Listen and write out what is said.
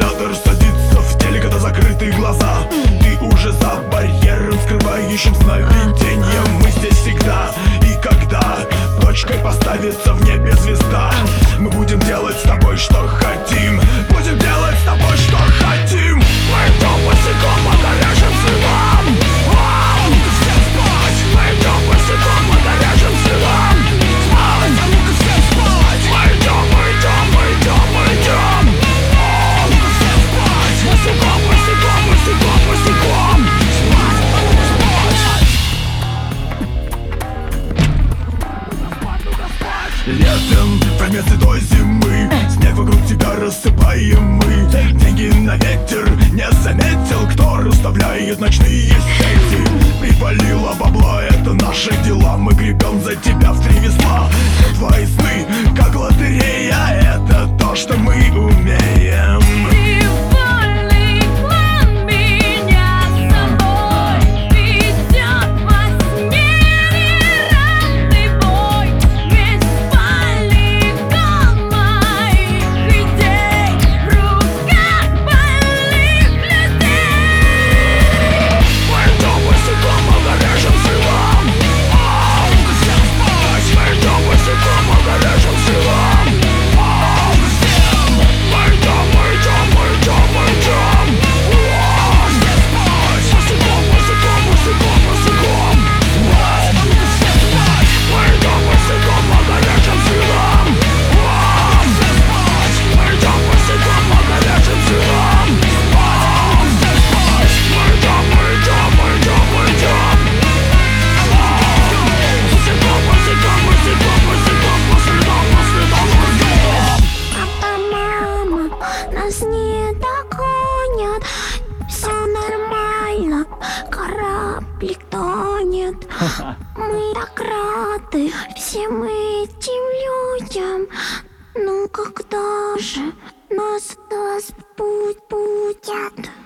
навигатор садится в теле, когда закрытые глаза. Ты уже за барьером, скрывающим сновидение. Мы здесь всегда и когда точкой поставится в небе звезда. Мы будем делать с тобой, что хотим. Будем делать с тобой, что хотим. Мы идем босиком по горячим следам. Ну-ка всем спать. Мы идем босиком по горячим следам. Спать, а ну-ка всем спать. Мы идем, мы идем, мы идем, мы идем. Ну-ка всем спать. Босиком, босиком, босиком, босиком. Спать, а ну-ка спать. Летом, вместо той зимы, снег вокруг тебя рассыпаем мы. Деньги на ветер, не заметил, кто расставляет ночные сети. Припалило бабла, это наши дела. Мы гребем за тебя в 3 весла. Все твои сны, как лотерея, это то, что мы умеем. Нас не догонят, все нормально, кораблик тонет. Мы так рады всем этим людям. Ну когда же нас разбудят?